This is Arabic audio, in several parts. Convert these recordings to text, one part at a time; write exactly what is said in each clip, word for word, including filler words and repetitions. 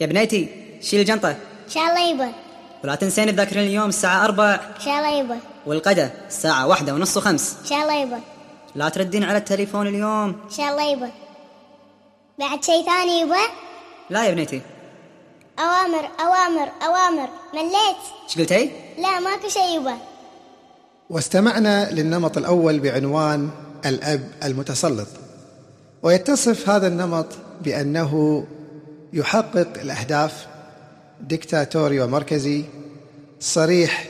يا بنيتي شيل الجنطة. إن شاء الله يبا. ولا تنسين تذاكرين اليوم الساعة أربع. إن شاء الله يبا. والغدا الساعة واحدة ونص وخمس. إن شاء الله يبا. لا تردين على التليفون اليوم. إن شاء الله يبا. بعد شيء ثاني يبا؟ لا يا بنيتي. أوامر أوامر أوامر. مليت. ايش قلتي؟ لا ماكو شيء يبا. واستمعنا للنمط الأول بعنوان الأب المتسلط، ويتصف هذا النمط بأنه يحقق الأهداف، ديكتاتوري ومركزي، صريح،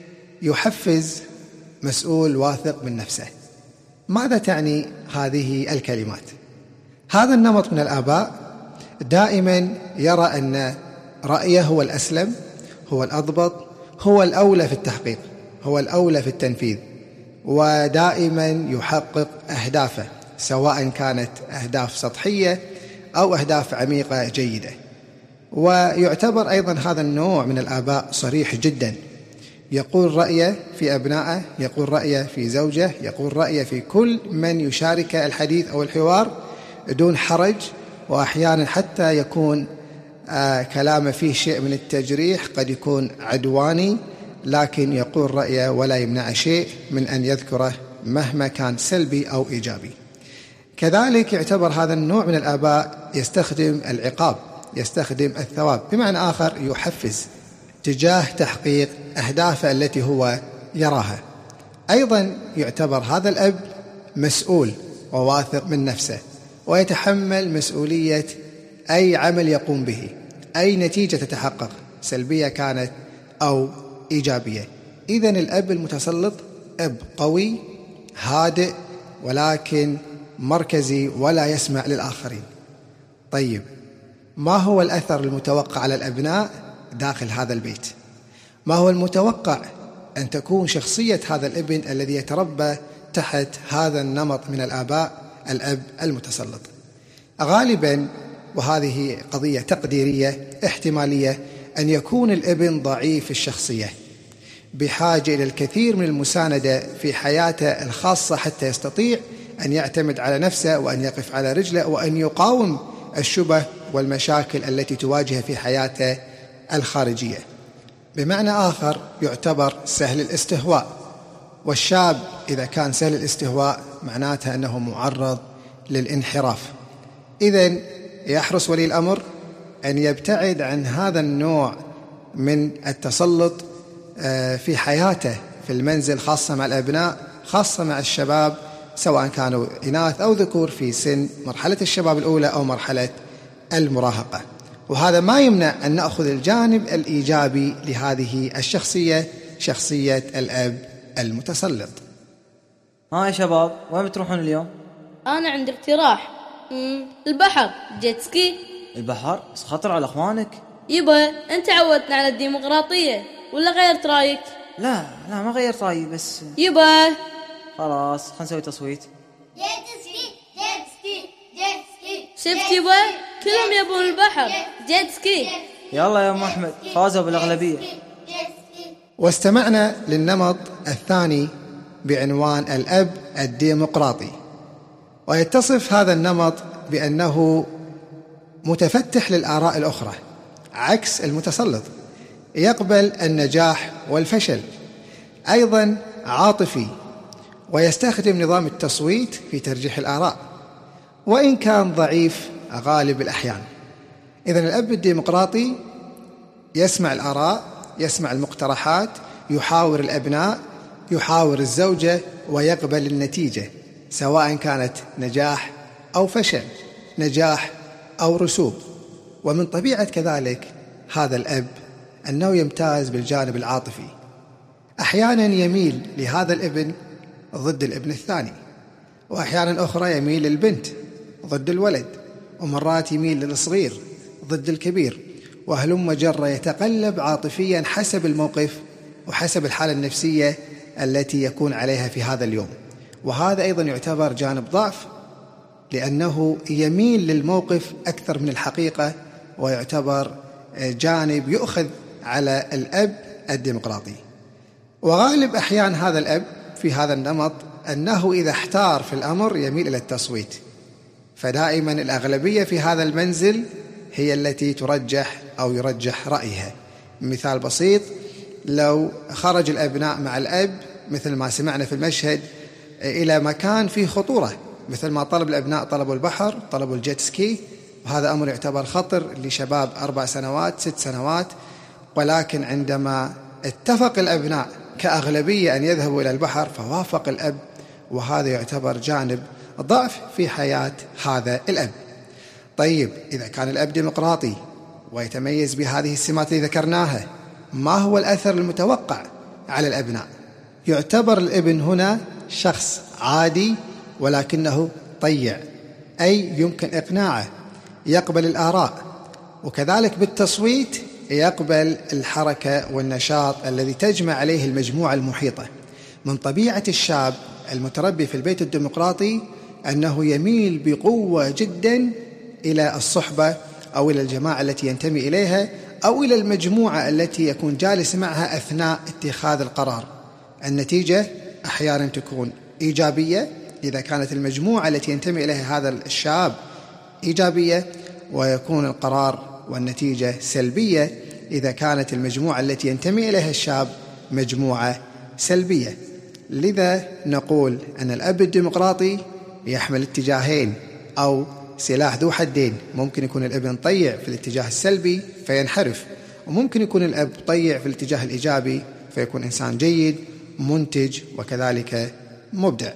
يحفز، مسؤول، واثق من نفسه. ماذا تعني هذه الكلمات؟ هذا النمط من الآباء دائما يرى أن رأيه هو الأسلم، هو الأضبط، هو الأولى في التحقيق، هو الأولى في التنفيذ، ودائما يحقق أهدافه سواء كانت أهداف سطحية أو أهداف عميقة جيدة. ويعتبر أيضا هذا النوع من الآباء صريح جدا، يقول رأيه في أبنائه، يقول رأيه في زوجه، يقول رأيه في كل من يشارك الحديث أو الحوار دون حرج، وأحيانا حتى يكون آه كلامه فيه شيء من التجريح، قد يكون عدواني، لكن يقول رأيه ولا يمنع شيء من أن يذكره مهما كان سلبي أو إيجابي. كذلك يعتبر هذا النوع من الآباء يستخدم العقاب، يستخدم الثواب، بمعنى آخر يحفز تجاه تحقيق أهدافه التي هو يراها. أيضا يعتبر هذا الأب مسؤول وواثق من نفسه، ويتحمل مسؤولية أي عمل يقوم به، أي نتيجة تتحقق سلبية كانت أو إيجابية. إذن الأب المتسلط أب قوي هادئ ولكن مركزي ولا يسمع للآخرين. طيب، ما هو الأثر المتوقع على الأبناء داخل هذا البيت؟ ما هو المتوقع أن تكون شخصية هذا الابن الذي يتربى تحت هذا النمط من الآباء، الأب المتسلط؟ غالبا، وهذه قضية تقديرية احتمالية، أن يكون الابن ضعيف الشخصية بحاجة إلى الكثير من المساندة في حياته الخاصة حتى يستطيع أن يعتمد على نفسه وأن يقف على رجله وأن يقاوم الشبه والمشاكل التي تواجهه في حياته الخارجية. بمعنى آخر يعتبر سهل الاستهواء، والشاب إذا كان سهل الاستهواء معناتها أنه معرض للانحراف. إذن يحرص ولي الأمر أن يبتعد عن هذا النوع من التسلط في حياته في المنزل، خاصة مع الأبناء، خاصة مع الشباب سواء كانوا إناث أو ذكور في سن مرحلة الشباب الأولى أو مرحلة المراهقة. وهذا ما يمنع أن نأخذ الجانب الإيجابي لهذه الشخصية، شخصية الأب المتسلط. ها يا شباب، وين بتروحون اليوم؟ أنا عندي اقتراح. البحر، جيت سكي. البحر؟ بس خطر على أخوانك. يبا أنت عودتنا على الديمقراطية، ولا غيرت رأيك؟ لا لا ما غيرت رأيي، بس يبا خلاص خلنا نسوي تصويت. جيت سكي جيت سكي جيت سكي. شفت يبا، كلهم يبون البحر، جيت سكي. يلا يا أم أحمد، فازوا بالأغلبية. واستمعنا للنمط الثاني بعنوان الأب الديمقراطي، ويتصف هذا النمط بأنه متفتح للآراء الأخرى عكس المتسلط، يقبل النجاح والفشل، أيضا عاطفي، ويستخدم نظام التصويت في ترجيح الآراء وإن كان ضعيف غالب الأحيان. إذن الأب الديمقراطي يسمع الآراء، يسمع المقترحات، يحاور الأبناء، يحاور الزوجة، ويقبل النتيجة سواء كانت نجاح أو فشل، نجاح أو رسوب. ومن طبيعة كذلك هذا الأب أنه يمتاز بالجانب العاطفي، أحيانا يميل لهذا الابن ضد الابن الثاني، وأحيانا أخرى يميل للبنت ضد الولد، ومرات يميل للصغير ضد الكبير، وهلم جرة، يتقلب عاطفيا حسب الموقف وحسب الحالة النفسية التي يكون عليها في هذا اليوم. وهذا أيضا يعتبر جانب ضعف، لأنه يميل للموقف أكثر من الحقيقة، ويعتبر جانب يؤخذ على الأب الديمقراطي. وغالب أحيان هذا الأب في هذا النمط أنه إذا احتار في الأمر يميل إلى التصويت، فدائما الأغلبية في هذا المنزل هي التي ترجح أو يرجح رأيها. مثال بسيط: لو خرج الأبناء مع الأب مثل ما سمعنا في المشهد إلى مكان فيه خطورة، مثل ما طلب الأبناء طلبوا البحر، طلبوا الجيت سكي، وهذا أمر يعتبر خطر لشباب أربع سنوات ست سنوات، ولكن عندما اتفق الأبناء كأغلبية أن يذهبوا إلى البحر فوافق الأب، وهذا يعتبر جانب ضعف في حياة هذا الأب. طيب، إذا كان الأب ديمقراطي ويتميز بهذه السمات اللي ذكرناها، ما هو الأثر المتوقع على الأبناء؟ يعتبر الابن هنا شخص عادي ولكنه طيع، أي يمكن إقناعه، يقبل الآراء، وكذلك بالتصويت يقبل الحركة والنشاط الذي تجمع عليه المجموعة المحيطة. من طبيعة الشاب المتربي في البيت الديمقراطي أنه يميل بقوة جدا إلى الصحبة أو إلى الجماعة التي ينتمي إليها أو إلى المجموعة التي يكون جالس معها أثناء اتخاذ القرار. النتيجة أحيانا تكون إيجابية إذا كانت المجموعة التي ينتمي إليها هذا الشاب إيجابية، ويكون القرار والنتيجة سلبية إذا كانت المجموعة التي ينتمي إليها الشاب مجموعة سلبية. لذا نقول أن الأب الديمقراطي يحمل اتجاهين أو سلاح ذو حدين. ممكن يكون الابن طيع في الاتجاه السلبي فينحرف، وممكن يكون الأب طيع في الاتجاه الإيجابي فيكون إنسان جيد منتج وكذلك مبدع.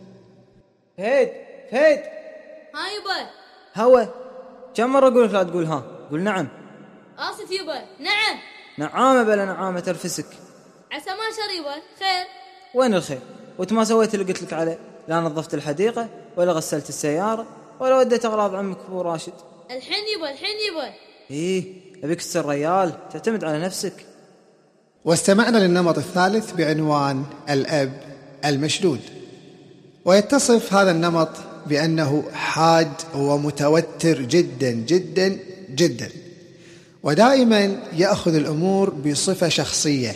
فهد فهد ها يبا. هوا، كم مرة أقول لك لا تقول ها؟ قول نعم. آسف يبا. نعم. نعامة بلا نعامة ترفسك. عسى ما شر يبا. خير. وين الخير؟ وانت ما سويت اللي قلت لك عليه؟ لا نظفت الحديقة ولا غسلت السيارة ولا وديت أغراض عمك أبو راشد. الحين يبا الحين يبا. إيه، أبيك تصير ريال تعتمد على نفسك. واستمعنا للنمط الثالث بعنوان الأب المشدود، ويتصف هذا النمط بأنه حاد ومتوتر جدا جدا جدا، ودائما يأخذ الأمور بصفة شخصية،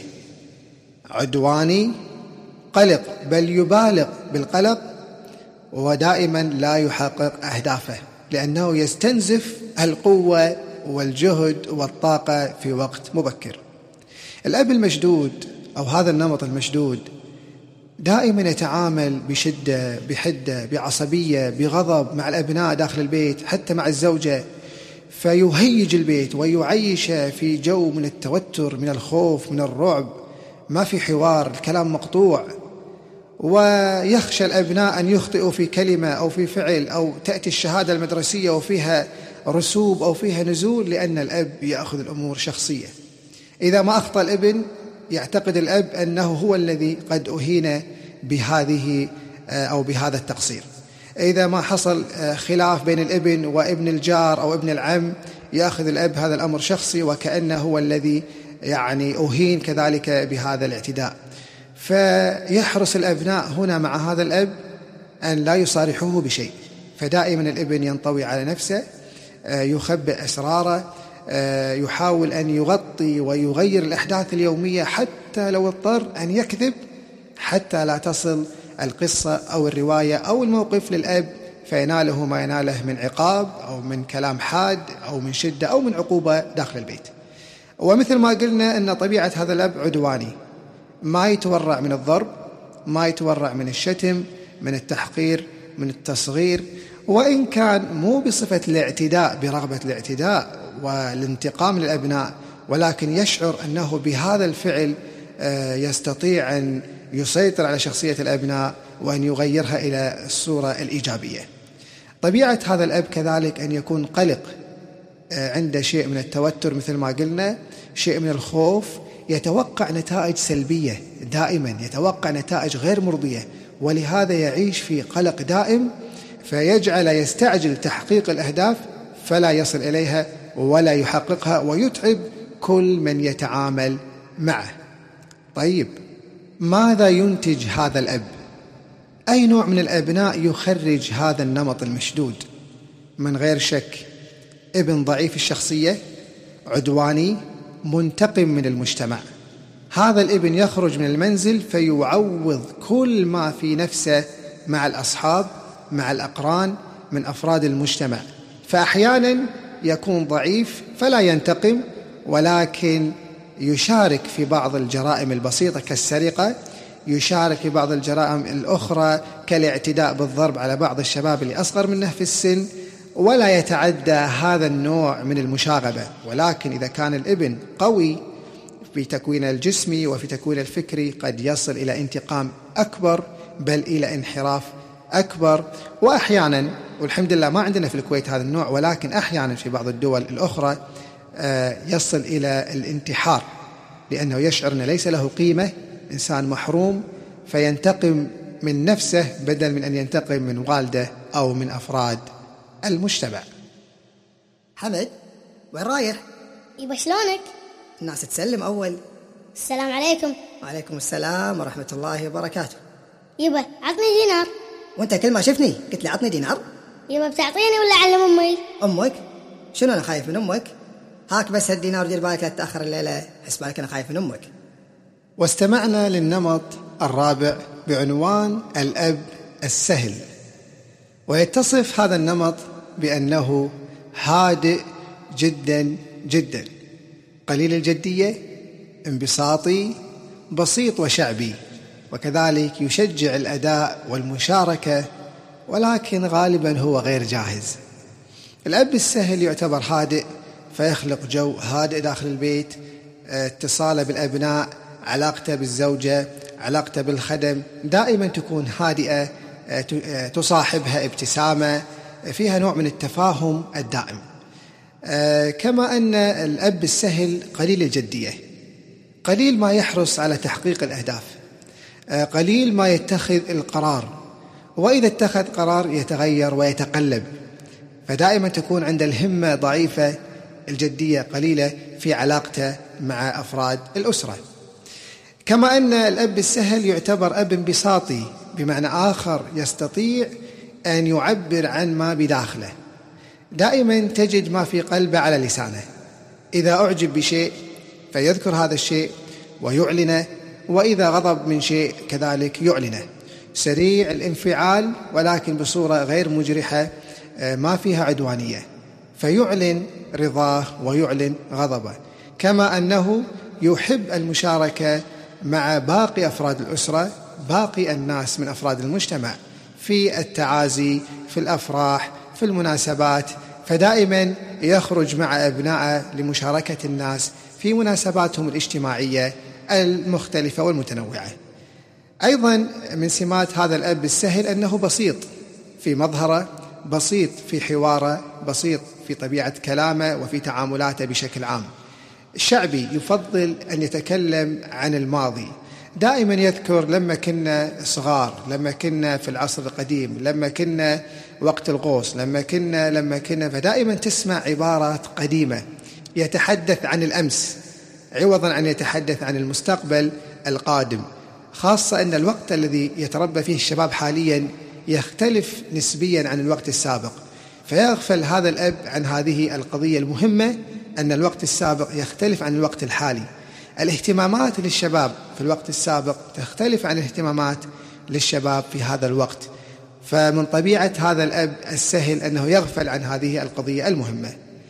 عدواني، قلق، بل يبالغ بالقلق، ودائما لا يحقق أهدافه لأنه يستنزف القوة والجهد والطاقة في وقت مبكر. الأب المشدود أو هذا النمط المشدود دائما يتعامل بشدة، بحدة، بعصبية، بغضب مع الأبناء داخل البيت، حتى مع الزوجة، فيهيج البيت ويعيش في جو من التوتر، من الخوف، من الرعب، ما في حوار، الكلام مقطوع، ويخشى الأبناء أن يخطئوا في كلمة أو في فعل، أو تأتي الشهادة المدرسية وفيها رسوب أو فيها نزول، لأن الأب يأخذ الأمور شخصية. إذا ما أخطأ الابن يعتقد الأب أنه هو الذي قد أهين بهذه أو بهذا التقصير. إذا ما حصل خلاف بين الابن وابن الجار أو ابن العم يأخذ الأب هذا الأمر شخصي، وكأنه هو الذي يعني أهين كذلك بهذا الاعتداء. فيحرص الأبناء هنا مع هذا الأب أن لا يصارحوه بشيء، فدائما الابن ينطوي على نفسه، يخبئ أسراره، يحاول أن يغطي ويغير الأحداث اليومية حتى لو اضطر أن يكذب حتى لا تصل القصة أو الرواية أو الموقف للأب فيناله ما يناله من عقاب أو من كلام حاد أو من شدة أو من عقوبة داخل البيت. ومثل ما قلنا أن طبيعة هذا الأب عدواني، ما يتورع من الضرب، ما يتورع من الشتم، من التحقير، من التصغير، وإن كان مو بصفة الاعتداء برغبة الاعتداء والانتقام للأبناء، ولكن يشعر أنه بهذا الفعل يستطيع أن يسيطر على شخصية الأبناء وأن يغيرها إلى الصورة الإيجابية. طبيعة هذا الأب كذلك أن يكون قلق، عنده شيء من التوتر مثل ما قلنا، شيء من الخوف، يتوقع نتائج سلبية دائما، يتوقع نتائج غير مرضية، ولهذا يعيش في قلق دائم، فيجعل يستعجل تحقيق الأهداف فلا يصل إليها ولا يحققها، ويتعب كل من يتعامل معه. طيب، ماذا ينتج هذا الأب؟ أي نوع من الأبناء يخرج هذا النمط المشدود؟ من غير شك ابن ضعيف الشخصية، عدواني، منتقم من المجتمع. هذا الابن يخرج من المنزل فيعوض كل ما في نفسه مع الأصحاب، مع الأقران، من أفراد المجتمع، فأحيانا يكون ضعيف فلا ينتقم، ولكن يشارك في بعض الجرائم البسيطة كالسرقة، يشارك في بعض الجرائم الأخرى كالاعتداء بالضرب على بعض الشباب اللي أصغر منه في السن، ولا يتعدى هذا النوع من المشاغبة. ولكن إذا كان الابن قوي في تكوينه الجسمي وفي تكوينه الفكري قد يصل إلى انتقام أكبر، بل إلى انحراف أكبر. وأحيانا، والحمد لله ما عندنا في الكويت هذا النوع، ولكن أحيانا في بعض الدول الأخرى يصل إلى الانتحار، لأنه يشعر أن ليس له قيمة، إنسان محروم، فينتقم من نفسه بدل من أن ينتقم من والده أو من أفراد المجتمع. حمد، وين رايح؟ يبا شلونك؟ الناس تسلم أول. السلام عليكم. وعليكم السلام ورحمة الله وبركاته. يبا عطني دينار. وانت كل ما شفني قلت لي عطني دينار؟ يبا بتعطيني ولا أعلم أمي؟ أمك؟ شنو أنا خايف من أمك؟ هاك بس هالدينار، دير بالك لا تتأخر الليلة، حس بالك أنا خايف من أمك. واستمعنا للنمط الرابع بعنوان الأب السهل، ويتصف هذا النمط بأنه هادئ جدا جدا، قليل الجدية، انبساطي، بسيط وشعبي، وكذلك يشجع الأداء والمشاركة، ولكن غالبا هو غير جاهز. الأب السهل يعتبر هادئ، فيخلق جو هادئ داخل البيت، اتصاله بالأبناء، علاقته بالزوجة، علاقته بالخدم دائما تكون هادئة، تصاحبها ابتسامة، فيها نوع من التفاهم الدائم. كما أن الأب السهل قليل الجدية، قليل ما يحرص على تحقيق الأهداف، قليل ما يتخذ القرار، وإذا اتخذ قرار يتغير ويتقلب، فدائما تكون عند الهمة ضعيفة، الجدية قليلة في علاقته مع أفراد الأسرة. كما أن الأب السهل يعتبر أب انبساطي، بمعنى آخر يستطيع أن يعبر عن ما بداخله، دائما تجد ما في قلبه على لسانه، إذا أعجب بشيء فيذكر هذا الشيء ويعلنه، وإذا غضب من شيء كذلك يعلنه، سريع الانفعال ولكن بصورة غير مجرحة، ما فيها عدوانية، فيعلن رضاه ويعلن غضبه. كما أنه يحب المشاركة مع باقي أفراد الأسرة، باقي الناس من أفراد المجتمع، في التعازي، في الأفراح، في المناسبات، فدائما يخرج مع أبنائه لمشاركة الناس في مناسباتهم الاجتماعية المختلفة والمتنوعة. أيضا من سمات هذا الأب السهل أنه بسيط في مظهره، بسيط في حواره، بسيط في طبيعة كلامه وفي تعاملاته بشكل عام. الشعبي يفضل أن يتكلم عن الماضي، دائما يذكر لما كنا صغار، لما كنا في العصر القديم، لما كنا وقت الغوص، لما كنا لما كنا فدائما تسمع عبارات قديمة، يتحدث عن الأمس عوضا عن يتحدث عن المستقبل القادم، خاصة أن الوقت الذي يتربى فيه الشباب حاليا يختلف نسبيا عن الوقت السابق، فيغفل هذا الأب عن هذه القضية المهمة، أن الوقت السابق يختلف عن الوقت الحالي. الاهتمامات للشباب في الوقت السابق تختلف عن الاهتمامات للشباب في هذا الوقت، فمن طبيعة هذا الأب السهل أنه يغفل عن هذه القضية المهمة.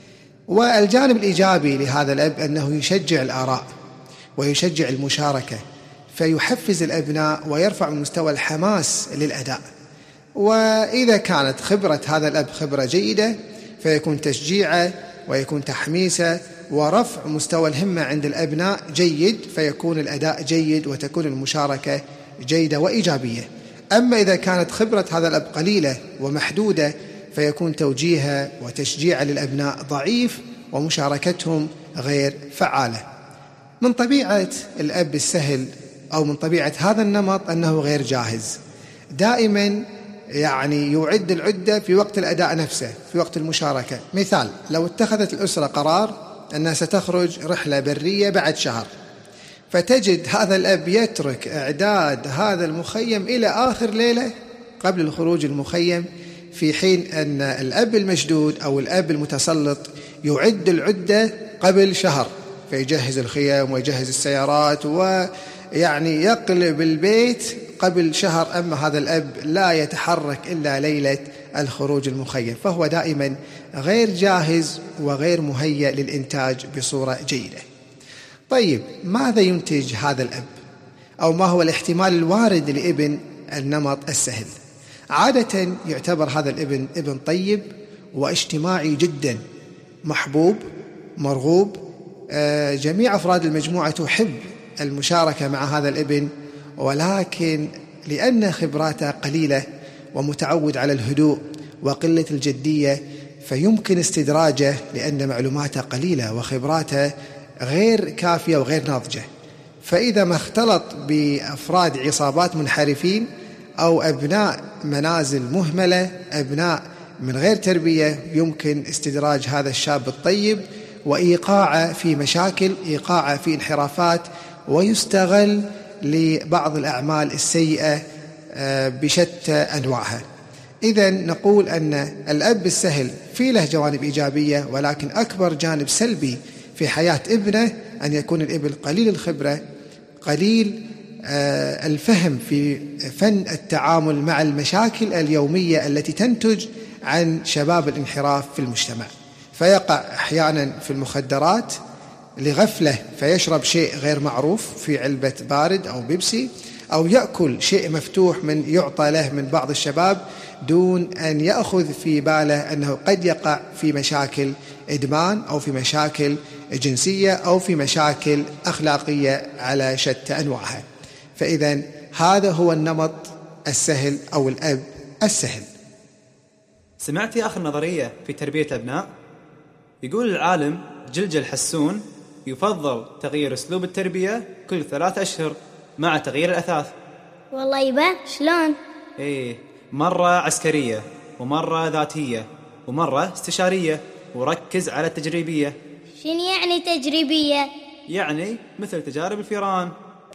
والجانب الإيجابي لهذا الأب أنه يشجع الآراء ويشجع المشاركة، فيحفز الأبناء ويرفع من مستوى الحماس للأداء. وإذا كانت خبرة هذا الأب خبرة جيدة فيكون تشجيعه ويكون تحميسه ورفع مستوى الهمة عند الأبناء جيد، فيكون الأداء جيد وتكون المشاركة جيدة وإيجابية. أما إذا كانت خبرة هذا الأب قليلة ومحدودة فيكون توجيهها وتشجيعها للأبناء ضعيف ومشاركتهم غير فعالة. من طبيعة الأب السهل أو من طبيعة هذا النمط أنه غير جاهز، دائما يعني يعد العدة في وقت الأداء نفسه، في وقت المشاركة. مثال، لو اتخذت الأسرة قرار أنها ستخرج رحلة برية بعد شهر، فتجد هذا الأب يترك إعداد هذا المخيم إلى آخر ليلة قبل الخروج المخيم، في حين أن الأب المشدود أو الأب المتسلط يعد العدة قبل شهر، فيجهز الخيم ويجهز السيارات ويعني يقلب البيت قبل شهر. أما هذا الأب لا يتحرك إلا ليلة الخروج المخيم، فهو دائما غير جاهز وغير مهيأ للإنتاج بصورة جيدة. طيب، ماذا ينتج هذا الأب؟ أو ما هو الاحتمال الوارد لابن النمط السهل؟ عادة يعتبر هذا الابن ابن طيب واجتماعي جدا، محبوب مرغوب، جميع أفراد المجموعة تحب المشاركة مع هذا الابن، ولكن لأن خبراته قليلة ومتعود على الهدوء وقلة الجدية فيمكن استدراجه، لأن معلوماته قليلة وخبراته غير كافية وغير ناضجة. فإذا ما اختلط بأفراد عصابات منحرفين أو أبناء منازل مهملة، أبناء من غير تربية، يمكن استدراج هذا الشاب الطيب وإيقاعه في مشاكل، إيقاعه في انحرافات، ويستغل لبعض الأعمال السيئة بشتى أنواعها. إذن نقول أن الأب السهل في له جوانب إيجابية، ولكن أكبر جانب سلبي في حياة ابنه أن يكون الابن قليل الخبرة، قليل الفهم في فن التعامل مع المشاكل اليومية التي تنتج عن شباب الانحراف في المجتمع، فيقع أحيانا في المخدرات لغفلة فيشرب شيء غير معروف في علبة بارد أو بيبسي، أو يأكل شيء مفتوح من يعطى له من بعض الشباب دون أن يأخذ في باله أنه قد يقع في مشاكل إدمان أو في مشاكل جنسية أو في مشاكل أخلاقية على شتى أنواعها. فإذا هذا هو النمط السهل أو الأب السهل. سمعتي آخر نظرية في تربية الأبناء؟ يقول العالم جلجل حسون يفضل تغيير أسلوب التربية كل ثلاث أشهر مع تغيير الأثاث. والله يبا شلون؟ إيه، مرة عسكرية ومرة ذاتية ومرة استشارية، وركز على التجريبية. شنو يعني تجريبية؟ يعني مثل تجارب الفيران.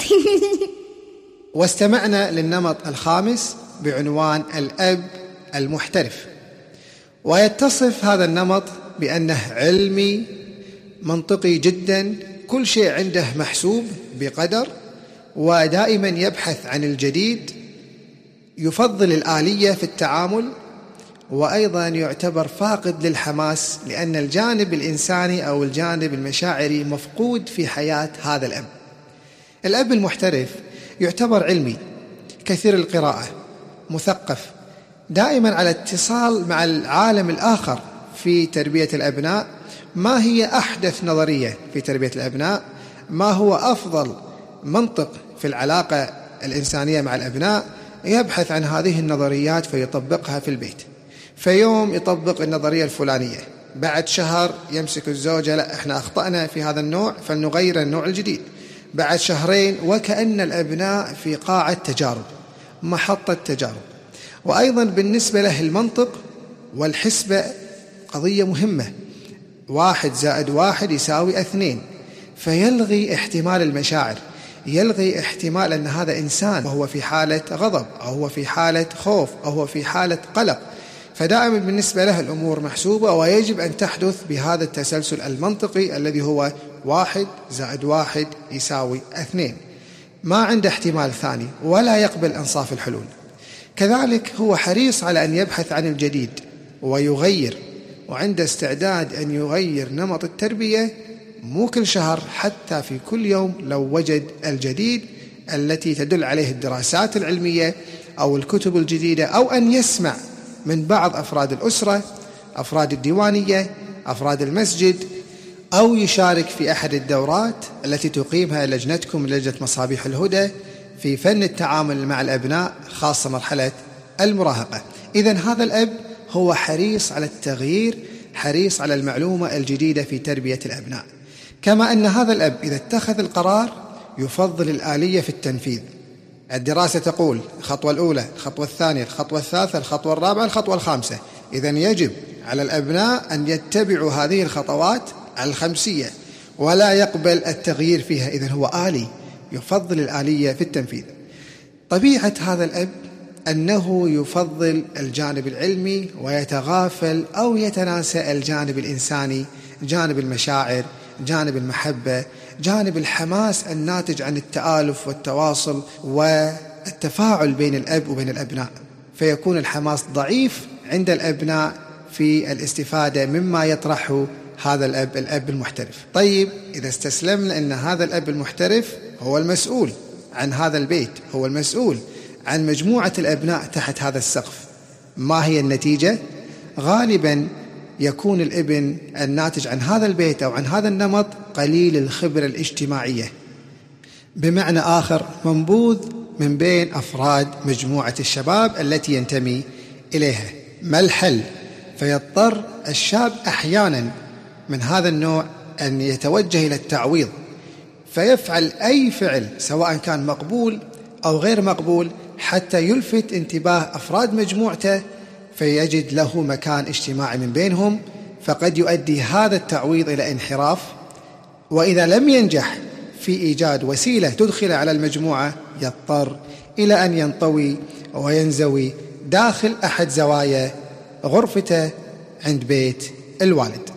واستمعنا للنمط الخامس بعنوان الأب المحترف، ويتصف هذا النمط بأنه علمي منطقي جدا، كل شيء عنده محسوب بقدر، ودائما يبحث عن الجديد، يفضل الآلية في التعامل، وأيضا يعتبر فاقد للحماس، لأن الجانب الإنساني أو الجانب المشاعري مفقود في حياة هذا الأب. الأب المحترف يعتبر علمي، كثير القراءة، مثقف، دائما على اتصال مع العالم الآخر في تربية الأبناء. ما هي أحدث نظرية في تربية الأبناء؟ ما هو أفضل منطق في العلاقة الإنسانية مع الأبناء؟ يبحث عن هذه النظريات فيطبقها في البيت. فيوم يطبق النظرية الفلانية، بعد شهر يمسك الزوجة، لا احنا أخطأنا في هذا النوع فلنغير النوع الجديد. بعد شهرين وكأن الأبناء في قاعة تجارب، محطة تجارب. وأيضا بالنسبة له المنطق والحسبة قضية مهمة، واحد زائد واحد يساوي اثنين، فيلغي احتمال المشاعر، يلغي احتمال أن هذا إنسان وهو في حالة غضب أو هو في حالة خوف أو هو في حالة قلق. فدائما بالنسبة له الأمور محسوبة، ويجب أن تحدث بهذا التسلسل المنطقي الذي هو واحد زائد واحد يساوي اثنين، ما عنده احتمال ثاني، ولا يقبل أنصاف الحلول. كذلك هو حريص على أن يبحث عن الجديد ويغير، وعنده استعداد أن يغير نمط التربية مو كل شهر، حتى في كل يوم لو وجد الجديد التي تدل عليه الدراسات العلمية أو الكتب الجديدة، أو أن يسمع من بعض أفراد الأسرة، أفراد الديوانية، أفراد المسجد، أو يشارك في أحد الدورات التي تقيمها لجنتكم لجنة مصابيح الهدى في فن التعامل مع الأبناء، خاصة مرحلة المراهقة. إذن هذا الأب هو حريص على التغيير، حريص على المعلومة الجديدة في تربية الأبناء. كما أن هذا الأب إذا اتخذ القرار يفضل الآلية في التنفيذ. الدراسة تقول الخطوة الأولى، الخطوة الثانية، الخطوة الثالثة، الخطوة الرابعة، الخطوة الخامسة. إذن يجب على الأبناء أن يتبعوا هذه الخطوات الخمسية ولا يقبل التغيير فيها. إذن هو آلي، يفضل الآلية في التنفيذ. طبيعة هذا الأب أنه يفضل الجانب العلمي ويتغافل أو يتناسى الجانب الإنساني، جانب المشاعر، جانب المحبة، جانب الحماس الناتج عن التآلف والتواصل والتفاعل بين الأب وبين الأبناء. فيكون الحماس ضعيف عند الأبناء في الاستفادة مما يطرحه هذا الأب الأب المحترف. طيب إذا استسلمنا أن هذا الأب المحترف هو المسؤول عن هذا البيت، هو المسؤول عن مجموعة الأبناء تحت هذا السقف، ما هي النتيجة؟ غالباً يكون الابن الناتج عن هذا البيت أو عن هذا النمط قليل الخبرة الاجتماعية، بمعنى آخر منبوذ من بين أفراد مجموعة الشباب التي ينتمي إليها. ما الحل؟ فيضطر الشاب أحياناً من هذا النوع أن يتوجه إلى التعويض، فيفعل أي فعل سواء كان مقبول أو غير مقبول حتى يلفت انتباه أفراد مجموعته، فيجد له مكان اجتماعي من بينهم، فقد يؤدي هذا التعويض إلى انحراف. وإذا لم ينجح في إيجاد وسيلة تدخل على المجموعة يضطر إلى أن ينطوي وينزوي داخل أحد زوايا غرفته عند بيت الوالد.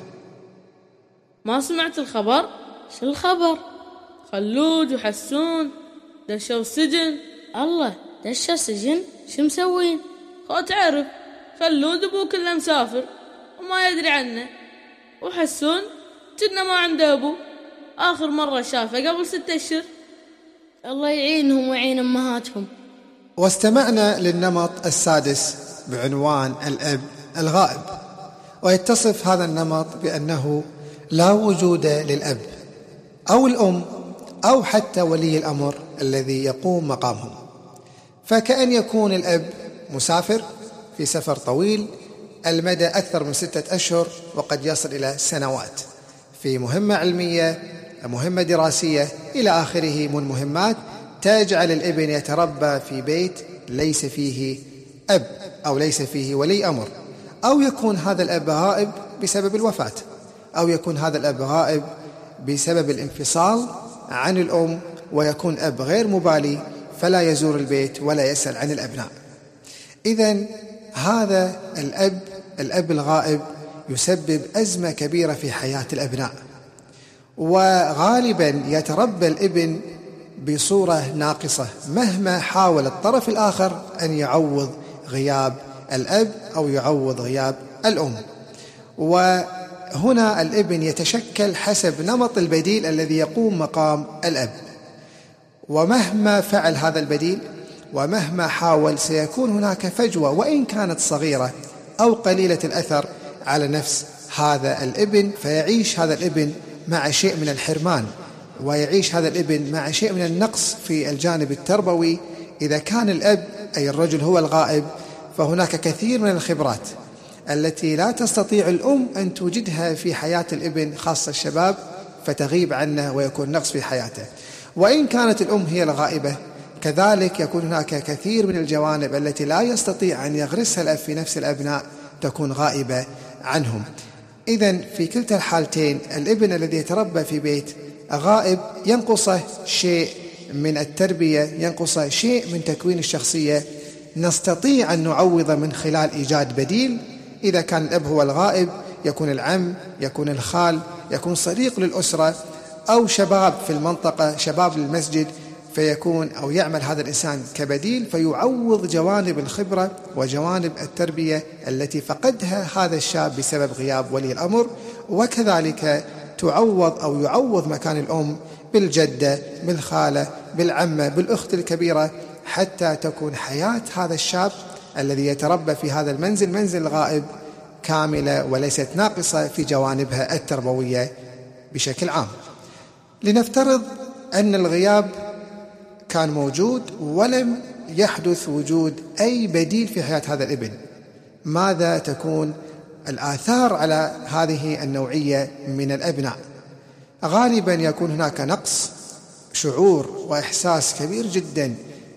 ما سمعت الخبر؟ شو الخبر؟ خلود وحسون دشوا السجن. الله، دشوا السجن؟ شو مسوين؟ خو تعرف خلود ابوه كله مسافر وما يدري عنه، وحسون كنا ما عنده ابو، اخر مرة شافه قبل ستة اشهر. الله يعينهم ويعين امهاتهم. واستمعنا للنمط السادس بعنوان الأب الغائب، ويتصف هذا النمط بأنه لا وجود للأب أو الأم أو حتى ولي الأمر الذي يقوم مقامهم، فكأن يكون الأب مسافر في سفر طويل المدى أكثر من ستة أشهر وقد يصل إلى سنوات في مهمة علمية، مهمة دراسية إلى آخره من مهمات تجعل الابن يتربى في بيت ليس فيه أب أو ليس فيه ولي أمر، أو يكون هذا الأب غائب بسبب الوفاة، أو يكون هذا الأب غائب بسبب الانفصال عن الأم، ويكون أب غير مبالي فلا يزور البيت ولا يسأل عن الأبناء. إذن هذا الأب الأب الغائب يسبب أزمة كبيرة في حياة الأبناء، وغالبا يتربى الابن بصورة ناقصة مهما حاول الطرف الآخر أن يعوض غياب الأب أو يعوض غياب الأم. وهنا الابن يتشكل حسب نمط البديل الذي يقوم مقام الأب، ومهما فعل هذا البديل ومهما حاول سيكون هناك فجوة وإن كانت صغيرة أو قليلة الأثر على نفس هذا الابن، فيعيش هذا الابن مع شيء من الحرمان، ويعيش هذا الابن مع شيء من النقص في الجانب التربوي. إذا كان الأب أي الرجل هو الغائب فهناك كثير من الخبرات التي لا تستطيع الأم أن توجدها في حياة الابن خاصة الشباب، فتغيب عنه ويكون نقص في حياته. وإن كانت الأم هي الغائبة كذلك يكون هناك كثير من الجوانب التي لا يستطيع أن يغرسها الأب في نفس الأبناء تكون غائبة عنهم. إذن في كلتا الحالتين الابن الذي يتربى في بيت غائب ينقصه شيء من التربية، ينقصه شيء من تكوين الشخصية، نستطيع أن نعوض من خلال إيجاد بديل. إذا كان الأب هو الغائب يكون العم، يكون الخال، يكون صديق للأسرة، أو شباب في المنطقة، شباب للمسجد، فيكون أو يعمل هذا الإنسان كبديل فيعوض جوانب الخبرة وجوانب التربية التي فقدها هذا الشاب بسبب غياب ولي الأمر. وكذلك تعوض أو يعوض مكان الأم بالجدة، بالخالة، بالعمة، بالأخت الكبيرة، حتى تكون حياة هذا الشاب الذي يتربى في هذا المنزل منزل الغائب كاملة وليست ناقصة في جوانبها التربوية بشكل عام. لنفترض أن الغياب كان موجود ولم يحدث وجود أي بديل في حياة هذا الابن، ماذا تكون الآثار على هذه النوعية من الأبناء؟ غالبا يكون هناك نقص، شعور وإحساس كبير جدا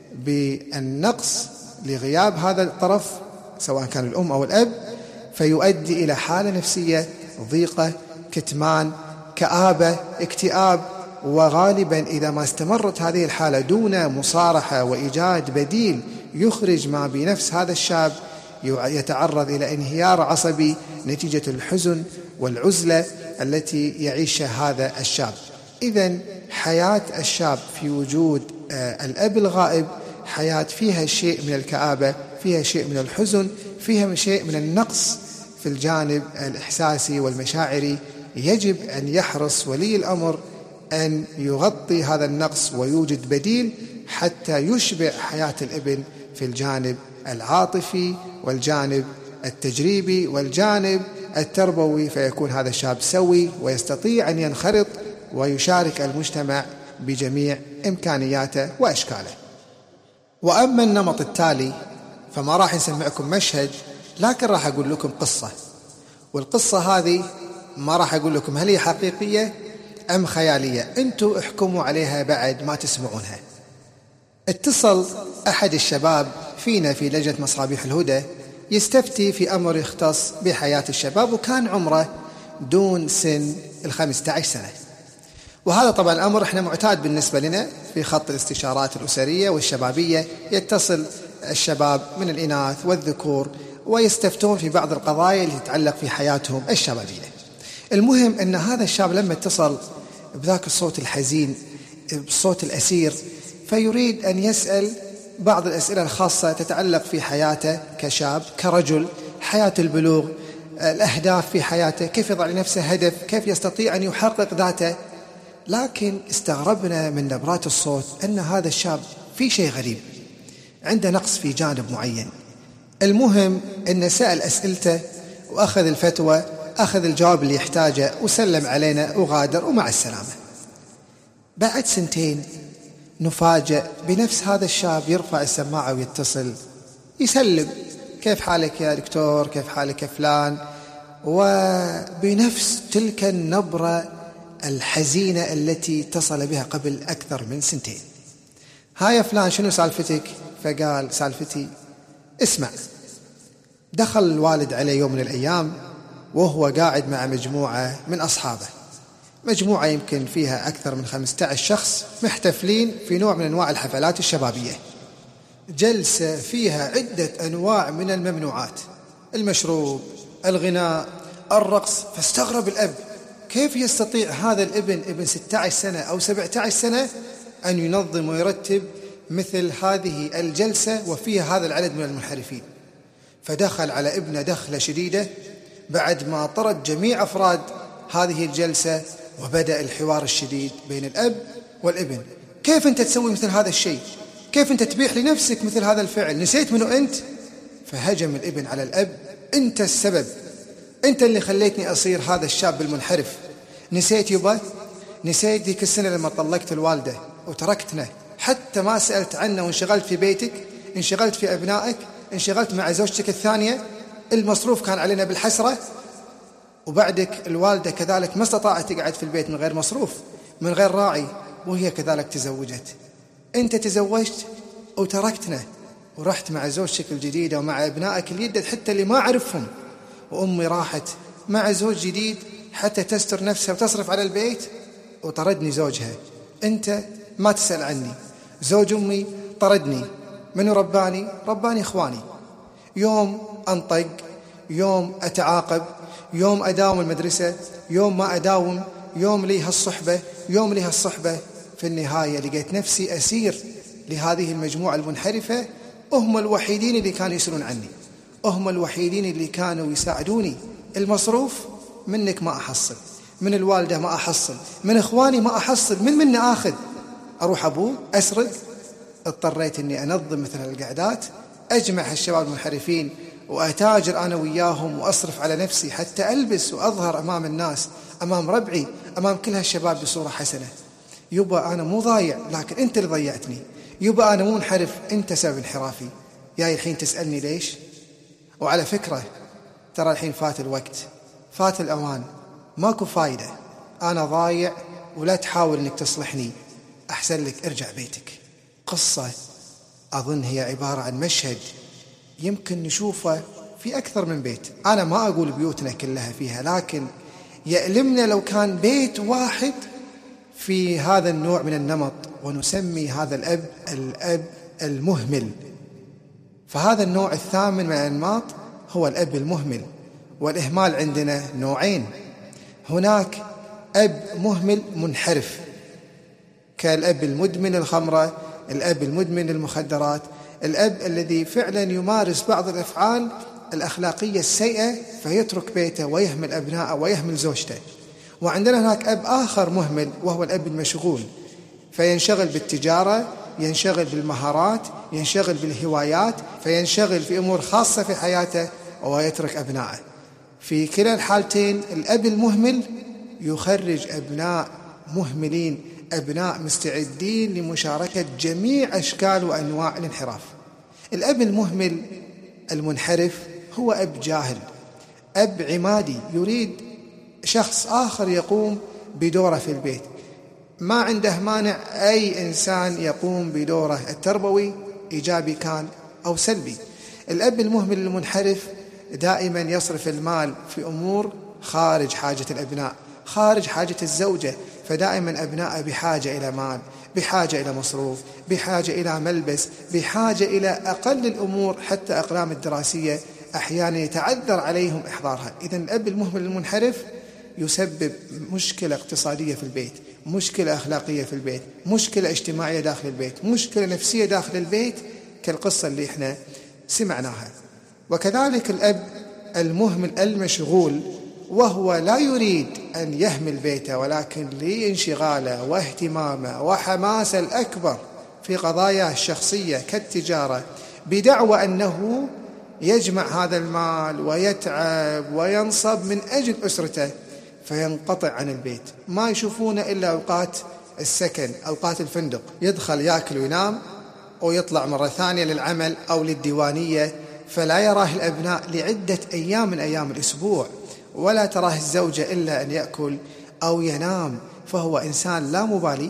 بالنقص لغياب هذا الطرف سواء كان الأم أو الأب، فيؤدي إلى حالة نفسية، ضيقة، كتمان، كآبة، اكتئاب. وغالبا إذا ما استمرت هذه الحالة دون مصارحة وإيجاد بديل يخرج ما بنفس هذا الشاب يتعرض إلى انهيار عصبي نتيجة الحزن والعزلة التي يعيشها هذا الشاب. إذن حياة الشاب في وجود الأب الغائب حياة فيها شيء من الكآبة فيها شيء من الحزن، فيها شيء من النقص في الجانب الإحساسي والمشاعري. يجب أن يحرص ولي الأمر أن يغطي هذا النقص ويوجد بديل حتى يشبع حياة الابن في الجانب العاطفي والجانب التجريبي والجانب التربوي، فيكون هذا الشاب سوي ويستطيع أن ينخرط ويشارك المجتمع بجميع إمكانياته وأشكاله. وأما النمط التالي فما راح نسمعكم مشهد، لكن راح أقول لكم قصة، والقصة هذه ما راح أقول لكم هل هي حقيقية أم خيالية، أنتوا احكموا عليها بعد ما تسمعونها. اتصل أحد الشباب فينا في لجنة مصابيح الهدى يستفتي في أمر يختص بحياة الشباب، وكان عمره دون سن الخمسة عشر سنة. وهذا طبعا الأمر احنا معتاد بالنسبة لنا في خط الاستشارات الأسرية والشبابية، يتصل الشباب من الإناث والذكور ويستفتون في بعض القضايا اللي تتعلق في حياتهم الشبابية. المهم أن هذا الشاب لما اتصل بذاك الصوت الحزين، بالصوت الأسير، فيريد أن يسأل بعض الأسئلة الخاصة تتعلق في حياته كشاب كرجل، حياة البلوغ، الأهداف في حياته، كيف يضع لنفسه هدف، كيف يستطيع أن يحقق ذاته. لكن استغربنا من نبرات الصوت أن هذا الشاب في شيء غريب، عنده نقص في جانب معين. المهم أن سأل أسئلته وأخذ الفتوى، أخذ الجواب اللي يحتاجه وسلم علينا وغادر ومع السلامة. بعد سنتين نفاجأ بنفس هذا الشاب يرفع السماعة ويتصل يسلم، كيف حالك يا دكتور، كيف حالك يا فلان، وبنفس تلك النبرة الحزينة التي اتصل بها قبل أكثر من سنتين. هاي يا فلان شنو سالفتك؟ فقال سالفتي اسمع، دخل الوالد عليه يوم من الأيام وهو قاعد مع مجموعة من أصحابه، مجموعة يمكن فيها أكثر من خمسة عشر شخص محتفلين في نوع من أنواع الحفلات الشبابية، جلسة فيها عدة أنواع من الممنوعات، المشروب، الغناء، الرقص. فاستغرب الأب، كيف يستطيع هذا الابن ابن ستة عشر سنة أو سبعة عشر سنة أن ينظم ويرتب مثل هذه الجلسة وفيها هذا العدد من المنحرفين؟ فدخل على ابنه دخلة شديدة بعد ما طرد جميع أفراد هذه الجلسة، وبدأ الحوار الشديد بين الأب والابن. كيف أنت تسوي مثل هذا الشيء؟ كيف أنت تبيح لنفسك مثل هذا الفعل؟ نسيت منه أنت؟ فهجم الابن على الأب، أنت السبب، أنت اللي خليتني أصير هذا الشاب المنحرف. نسيت يبا؟ نسيت ذيك السنة لما طلقت الوالدة وتركتنا، حتى ما سألت عنه وانشغلت في بيتك، انشغلت في أبنائك، انشغلت مع زوجتك الثانية، المصروف كان علينا بالحسرة، وبعدك الوالدة كذلك ما استطاعت تقعد في البيت من غير مصروف، من غير راعي، وهي كذلك تزوجت. أنت تزوجت وتركتنا ورحت مع زوجتك الجديدة ومع أبنائك اليدد حتى اللي ما أعرفهم، وأمي راحت مع زوج جديد حتى تستر نفسها وتصرف على البيت، وطردني زوجها. أنت ما تسأل عني. زوج أمي طردني، منو رباني؟ رباني إخواني. يوم أنطق، يوم أتعاقب، يوم أداوم المدرسة، يوم ما أداوم، يوم لي هالصحبة، يوم لي هالصحبة. في النهاية لقيت نفسي أسير لهذه المجموعة المنحرفة، هم الوحيدين اللي كانوا يسألون عني، هم الوحيدين اللي كانوا يساعدوني. المصروف منك ما أحصل، من الوالدة ما أحصل، من إخواني ما أحصل، من من آخذ؟ أروح أبوه أسرق. اضطريت أني أنظم مثل هالقعدات، أجمع هالشباب المنحرفين وأتاجر أنا وياهم وأصرف على نفسي حتى ألبس وأظهر أمام الناس، أمام ربعي، أمام كل هالشباب بصورة حسنة. يبا أنا مو ضايع، لكن أنت اللي ضيعتني. يبا أنا مو منحرف، أنت سبب انحرافي. يا الحين تسألني ليش؟ وعلى فكرة ترى الحين فات الوقت، فات الأوان، ماكو فايدة، أنا ضايع ولا تحاول أنك تصلحني، أحسن لك ارجع بيتك. قصة أظن هي عبارة عن مشهد يمكن نشوفه في أكثر من بيت. أنا ما أقول بيوتنا كلها فيها، لكن يألمنا لو كان بيت واحد في هذا النوع من النمط، ونسمي هذا الأب الأب المهمل. فهذا النوع الثامن من الأنماط هو الأب المهمل. والإهمال عندنا نوعين، هناك أب مهمل منحرف كالأب المدمن الخمرة، الأب المدمن المخدرات، الأب الذي فعلا يمارس بعض الأفعال الأخلاقية السيئة فيترك بيته ويهمل أبنائه ويهمل زوجته. وعندنا هناك أب آخر مهمل وهو الأب المشغول، فينشغل بالتجارة، ينشغل بالمهارات، ينشغل بالهوايات، فينشغل في أمور خاصة في حياته ويترك أبنائه. في كلا الحالتين الأب المهمل يخرج أبناء مهملين، أبناء مستعدين لمشاركة جميع أشكال وأنواع الانحراف. الأب المهمل المنحرف هو أب جاهل، أب عمادي، يريد شخص آخر يقوم بدوره في البيت، ما عنده مانع أي إنسان يقوم بدوره التربوي إيجابي كان أو سلبي. الأب المهمل المنحرف دائما يصرف المال في أمور خارج حاجة الأبناء، خارج حاجة الزوجة، فدائما أبناء بحاجة إلى مال، بحاجة إلى مصروف، بحاجة إلى ملبس، بحاجة إلى أقل الأمور، حتى أقلام الدراسية أحيانا يتعذر عليهم إحضارها. إذن الأب المهمل المنحرف يسبب مشكلة اقتصادية في البيت، مشكلة أخلاقية في البيت، مشكلة اجتماعية داخل البيت، مشكلة نفسية داخل البيت كالقصة اللي إحنا سمعناها. وكذلك الأب المهمل المشغول وهو لا يريد أن يهمل بيته، ولكن لانشغاله واهتمامه وحماسه الأكبر في قضاياه الشخصية كالتجارة، بدعوى أنه يجمع هذا المال ويتعب وينصب من أجل أسرته، فينقطع عن البيت، ما يشوفونه إلا أوقات السكن، أوقات الفندق، يدخل يأكل وينام ويطلع مرة ثانية للعمل أو للديوانية، فلا يراه الأبناء لعدة أيام من أيام الأسبوع، ولا تراه الزوجة إلا أن يأكل أو ينام. فهو إنسان لا مبالي،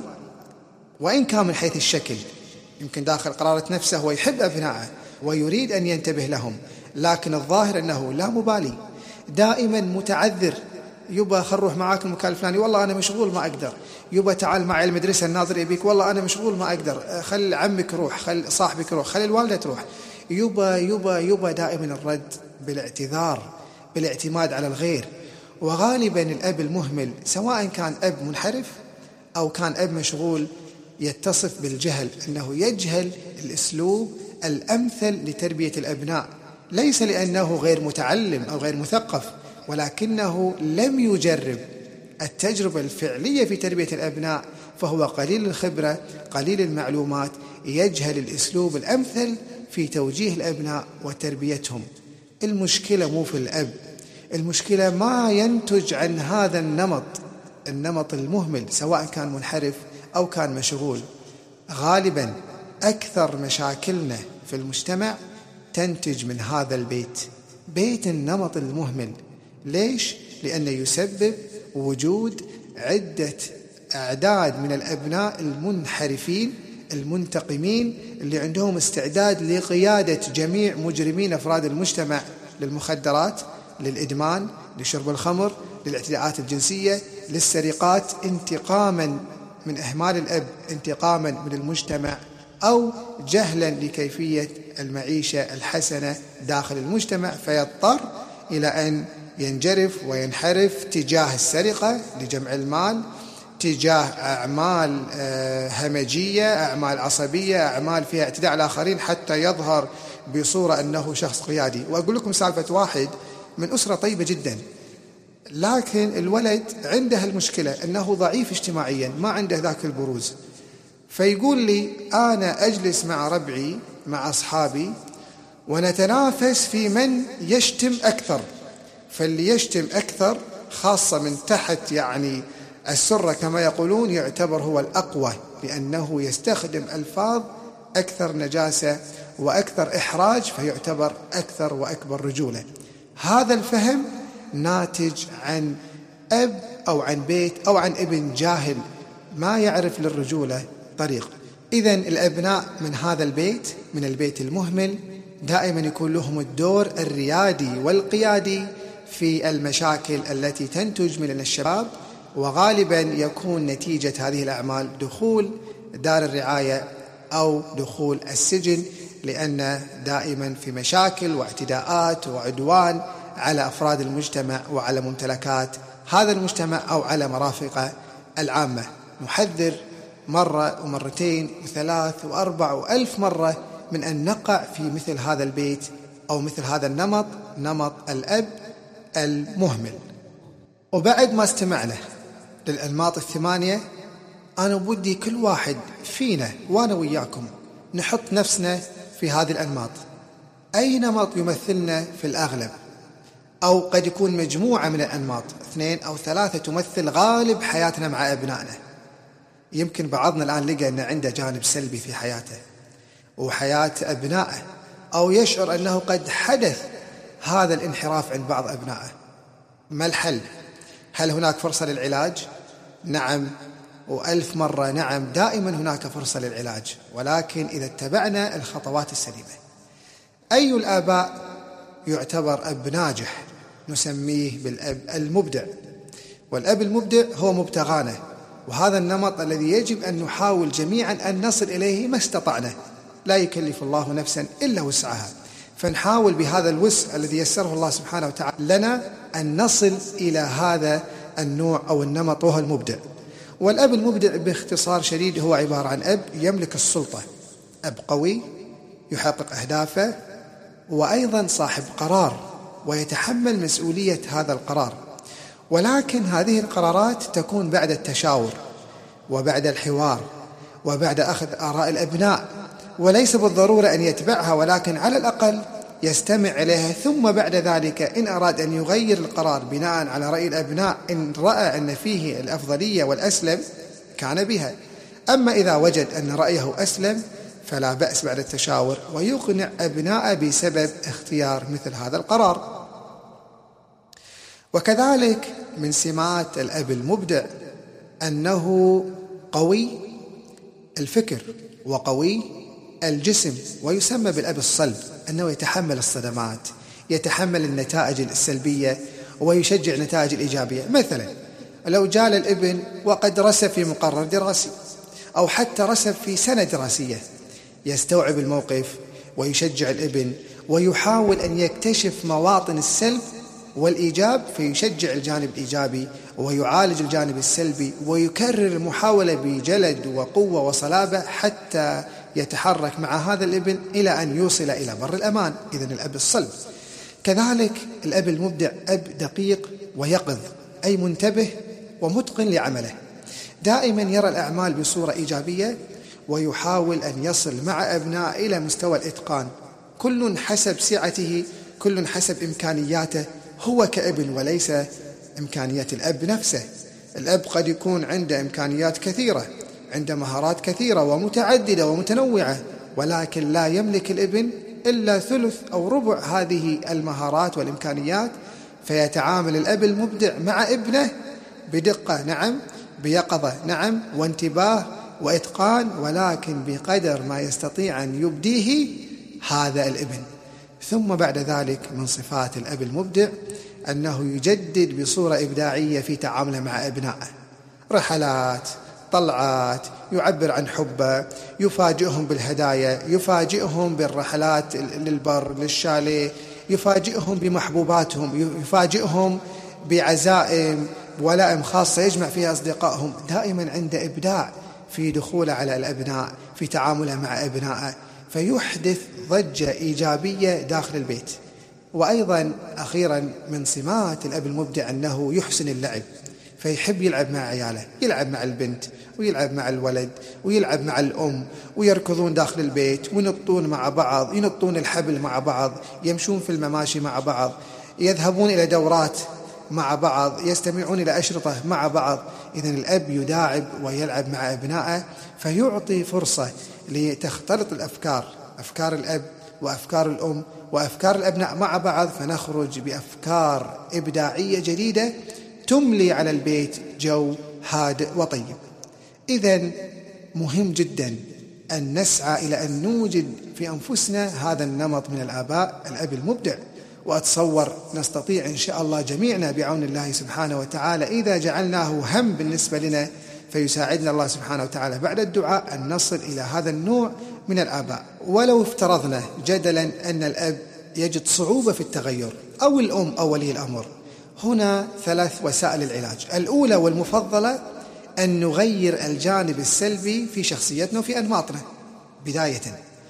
وإن كان من حيث الشكل يمكن داخل قرارة نفسه ويحب أبنائه ويريد أن ينتبه لهم، لكن الظاهر أنه لا مبالي، دائما متعذر. يبا خل نروح معاك المكان الفلاني، والله أنا مشغول ما أقدر. يبا تعال معي المدرسة الناظر يبيك، والله أنا مشغول ما أقدر. خل عمك روح، خل صاحبك روح، خل الوالدة تروح. يبا يبا يبا دائما الرد بالاعتذار، بالاعتماد على الغير. وغالبا الأب المهمل سواء كان أب منحرف أو كان أب مشغول يتصف بالجهل، أنه يجهل الأسلوب الأمثل لتربية الأبناء، ليس لأنه غير متعلم أو غير مثقف، ولكنه لم يجرب التجربة الفعلية في تربية الأبناء، فهو قليل الخبرة، قليل المعلومات، يجهل الأسلوب الأمثل في توجيه الأبناء وتربيتهم. المشكلة مو في الأب، المشكلة ما ينتج عن هذا النمط، النمط المهمل سواء كان منحرف أو كان مشغول. غالبا أكثر مشاكلنا في المجتمع تنتج من هذا البيت، بيت النمط المهمل. ليش؟ لأنه يسبب وجود عدة أعداد من الأبناء المنحرفين المنتقمين اللي عندهم استعداد لقيادة جميع مجرمين أفراد المجتمع للمخدرات، للإدمان، لشرب الخمر، للاعتداءات الجنسية، للسرقات، انتقاما من إهمال الأب، انتقاما من المجتمع، أو جهلا لكيفية المعيشة الحسنة داخل المجتمع، فيضطر إلى أن ينجرف وينحرف تجاه السرقة لجمع المال، تجاه أعمال همجية، أعمال عصبية، أعمال فيها اعتداء على الآخرين، حتى يظهر بصورة أنه شخص قيادي. وأقول لكم سالفة واحد من أسرة طيبة جدا، لكن الولد عنده المشكلة أنه ضعيف اجتماعيا، ما عنده ذاك البروز، فيقول لي أنا أجلس مع ربعي مع أصحابي ونتنافس في من يشتم أكثر، فاللي يشتم أكثر خاصة من تحت يعني السرة كما يقولون يعتبر هو الأقوى، لأنه يستخدم ألفاظ أكثر نجاسة وأكثر إحراج، فيعتبر أكثر وأكبر رجولة. هذا الفهم ناتج عن أب أو عن بيت أو عن ابن جاهل ما يعرف للرجولة طريق. إذن الأبناء من هذا البيت، من البيت المهمل، دائما يكون لهم الدور الريادي والقيادي في المشاكل التي تنتج من الشباب، وغالبا يكون نتيجة هذه الأعمال دخول دار الرعاية أو دخول السجن، لأن دائما في مشاكل واعتداءات وعدوان على أفراد المجتمع وعلى ممتلكات هذا المجتمع أو على مرافقه العامة. نحذر مرة ومرتين وثلاث وأربع وألف مرة من أن نقع في مثل هذا البيت أو مثل هذا النمط، نمط الأب المهمل. وبعد ما استمعنا للأنماط الثمانية، أنا بدي كل واحد فينا وأنا وياكم نحط نفسنا في هذه الأنماط. أي نمط يمثلنا في الأغلب، أو قد يكون مجموعة من الأنماط، اثنين أو ثلاثة، تمثل غالب حياتنا مع أبنائنا. يمكن بعضنا الآن لقى أن عنده جانب سلبي في حياته وحياة أبنائه، أو يشعر أنه قد حدث هذا الانحراف عند بعض أبنائه. ما الحل؟ هل هناك فرصة للعلاج؟ نعم، وألف مرة نعم، دائما هناك فرصة للعلاج، ولكن إذا اتبعنا الخطوات السليمة. أي الآباء يعتبر أب ناجح؟ نسميه بالأب المبدع. والأب المبدع هو مبتغانا، وهذا النمط الذي يجب أن نحاول جميعا أن نصل إليه ما استطعنا. لا يكلف الله نفسا إلا وسعها، فنحاول بهذا الوسع الذي يسره الله سبحانه وتعالى لنا أن نصل إلى هذا النوع أو النمط، وهو المبدع. والأب المبدع باختصار شديد هو عبارة عن أب يملك السلطة، أب قوي يحقق أهدافه، وأيضا صاحب قرار ويتحمل مسؤولية هذا القرار. ولكن هذه القرارات تكون بعد التشاور وبعد الحوار وبعد أخذ آراء الأبناء، وليس بالضرورة أن يتبعها، ولكن على الأقل يستمع إليها، ثم بعد ذلك إن أراد أن يغير القرار بناء على رأي الأبناء، إن رأى أن فيه الأفضلية والأسلم كان بها. أما إذا وجد أن رأيه أسلم فلا بأس بعد التشاور، ويقنع أبناءه بسبب اختيار مثل هذا القرار. وكذلك من سمات الأب المبدع أنه قوي الفكر وقوي الجسم، ويسمى بالأب الصلب، أنه يتحمل الصدمات، يتحمل النتائج السلبية ويشجع النتائج الإيجابية. مثلا لو جال الابن وقد رسب في مقرر دراسي أو حتى رسب في سنة دراسية، يستوعب الموقف ويشجع الابن ويحاول أن يكتشف مواطن السلب والإيجاب، فيشجع الجانب الإيجابي ويعالج الجانب السلبي، ويكرر المحاولة بجلد وقوة وصلابة حتى يتحرك مع هذا الابن إلى أن يوصل إلى بر الأمان. إذن الأب الصلب. كذلك الأب المبدع أب دقيق ويقظ، أي منتبه ومتقن لعمله، دائما يرى الأعمال بصورة إيجابية، ويحاول أن يصل مع أبناء إلى مستوى الإتقان، كل حسب سعته، كل حسب إمكانياته هو كابن، وليس إمكانيات الأب نفسه. الأب قد يكون عنده إمكانيات كثيرة، عنده مهارات كثيرة ومتعددة ومتنوعة، ولكن لا يملك الابن إلا ثلث أو ربع هذه المهارات والإمكانيات. فيتعامل الأب المبدع مع ابنه بدقة، نعم، بيقظة، نعم، وانتباه وإتقان، ولكن بقدر ما يستطيع أن يبديه هذا الابن. ثم بعد ذلك من صفات الأب المبدع أنه يجدد بصورة إبداعية في تعامله مع أبنائه، رحلات، طلعات، يعبر عن حبه، يفاجئهم بالهدايا، يفاجئهم بالرحلات للبر للشاليه، يفاجئهم بمحبوباتهم، يفاجئهم بعزائم ولائم خاصة يجمع فيها أصدقائهم. دائما عنده إبداع في دخوله على الأبناء، في تعامله مع أبنائه، فيحدث ضجة إيجابية داخل البيت. وأيضا أخيرا من سمات الأب المبدع أنه يحسن اللعب، فيحب يلعب مع عياله، يلعب مع البنت ويلعب مع الولد ويلعب مع الأم، ويركضون داخل البيت وينطون مع بعض، ينطون الحبل مع بعض، يمشون في المماشي مع بعض، يذهبون إلى دورات مع بعض، يستمعون إلى أشرطة مع بعض. إذن الأب يداعب ويلعب مع أبنائه، فيعطي فرصة لتختلط الأفكار، أفكار الأب وأفكار الأم وأفكار الأبناء مع بعض، فنخرج بأفكار إبداعية جديدة تملي على البيت جو هادئ وطيب. إذن مهم جدا أن نسعى إلى أن نوجد في أنفسنا هذا النمط من الآباء، الأب المبدع. وأتصور نستطيع إن شاء الله جميعنا بعون الله سبحانه وتعالى، إذا جعلناه هم بالنسبة لنا، فيساعدنا الله سبحانه وتعالى بعد الدعاء أن نصل إلى هذا النوع من الآباء. ولو افترضنا جدلا أن الأب يجد صعوبة في التغير، أو الأم أو ولي الأمر، هنا ثلاث وسائل العلاج. الأولى والمفضلة أن نغير الجانب السلبي في شخصيتنا وفي أنماطنا بداية.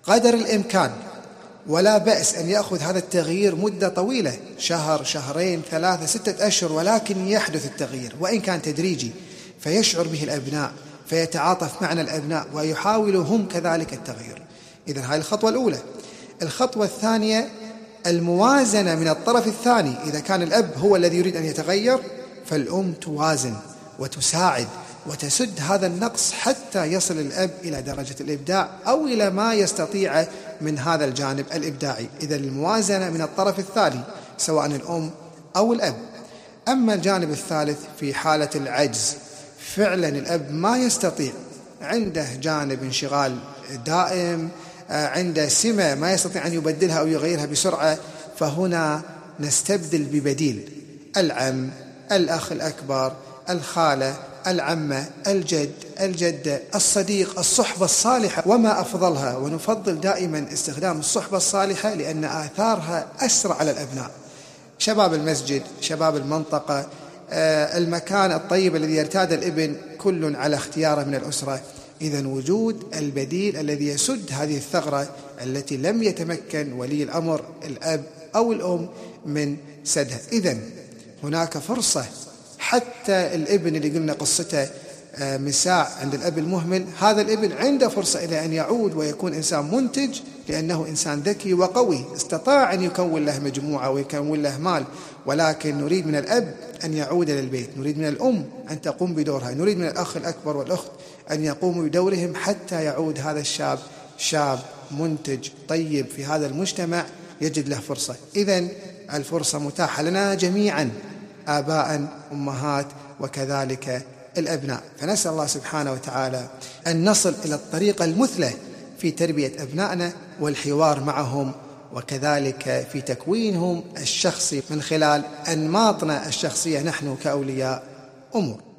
قدر الإمكان، ولا بأس أن يأخذ هذا التغيير مدة طويلة، شهر، شهرين، ثلاثة، ستة أشهر، ولكن يحدث التغيير وإن كان تدريجي، فيشعر به الأبناء، فيتعاطف معنا الأبناء ويحاولوا هم كذلك التغيير. إذن هذه الخطوة الأولى. الخطوة الثانية الموازنة من الطرف الثاني. إذا كان الأب هو الذي يريد أن يتغير، فالأم توازن وتساعد وتسد هذا النقص حتى يصل الأب إلى درجة الإبداع أو إلى ما يستطيع من هذا الجانب الإبداعي. إذا الموازنة من الطرف الثاني سواء الأم أو الأب. أما الجانب الثالث في حالة العجز، فعلا الأب ما يستطيع، عنده جانب انشغال دائم، عنده سمة ما يستطيع أن يبدلها أو يغيرها بسرعة، فهنا نستبدل ببديل: العم، الأخ الأكبر، الخالة، العمة، الجد، الجدة، الصديق، الصحبة الصالحة وما أفضلها. ونفضل دائما استخدام الصحبة الصالحة لأن آثارها أسرع على الأبناء. شباب المسجد، شباب المنطقة، المكان الطيب الذي يرتاد الابن، كل على اختياره من الأسرة. إذن وجود البديل الذي يسد هذه الثغرة التي لم يتمكن ولي الأمر الأب أو الأم من سدها. إذن هناك فرصة حتى الابن اللي قلنا قصته مساع عند الأب المهمل، هذا الابن عنده فرصة إلى أن يعود ويكون إنسان منتج، لأنه إنسان ذكي وقوي استطاع أن يكون له مجموعة ويكون له مال. ولكن نريد من الأب أن يعود للبيت، نريد من الأم أن تقوم بدورها، نريد من الأخ الأكبر والأخت أن يقوموا بدورهم حتى يعود هذا الشاب شاب منتج طيب في هذا المجتمع يجد له فرصة. إذن الفرصة متاحة لنا جميعا، آباء، أمهات، وكذلك الأبناء. فنسأل الله سبحانه وتعالى أن نصل إلى الطريقة المثلى في تربية أبنائنا والحوار معهم، وكذلك في تكوينهم الشخصي من خلال أنماطنا الشخصية نحن كأولياء أمور.